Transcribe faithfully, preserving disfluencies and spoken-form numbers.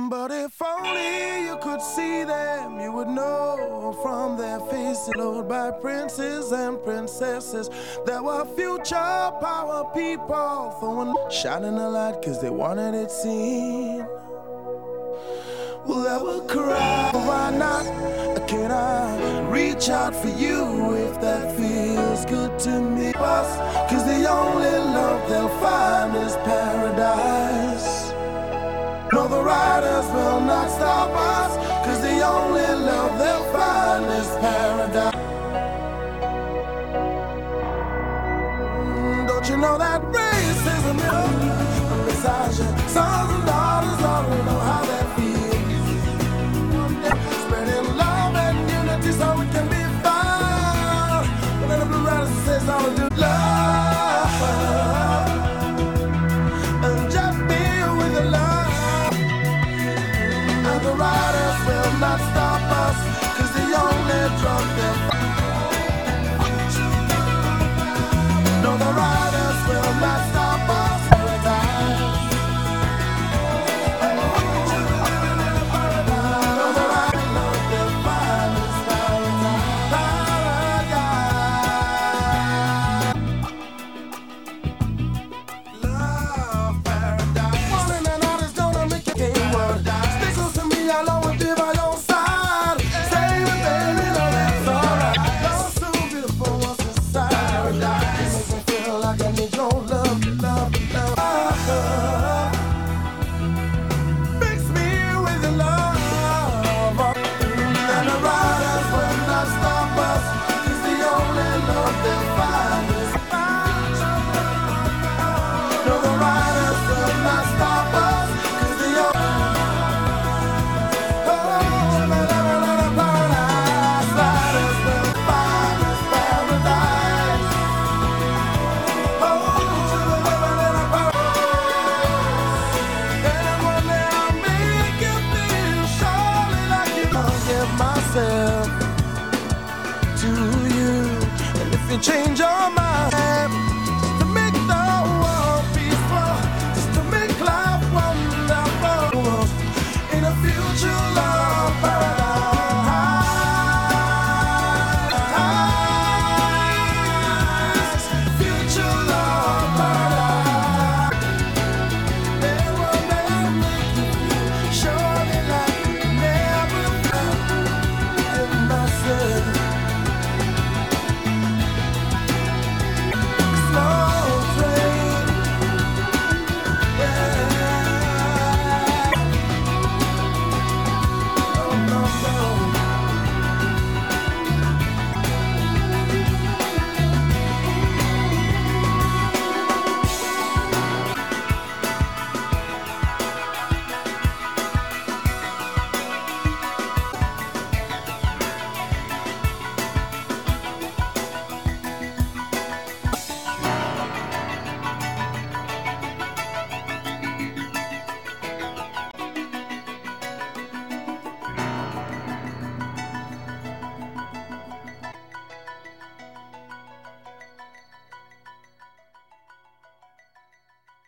But if only you could see them, you would know from their faces, loaded by princes and princesses. There were future power people throwing, shining a light cause they wanted it seen. Well, I will cry, why not? Can I reach out for you if that feels good to me? Cause the only love they'll find is paradise. No, the riders will not stop us, cause the only love they'll find is paradise. Mm, don't you know that racism is beside you? Sons and daughters already know how that feels. Spreading love and unity so it can be found. But then the blue riders says I will do love and just be with the love. And the riders will not stop us, cause the only drug they'll find. No, the riders will not stop us. Change your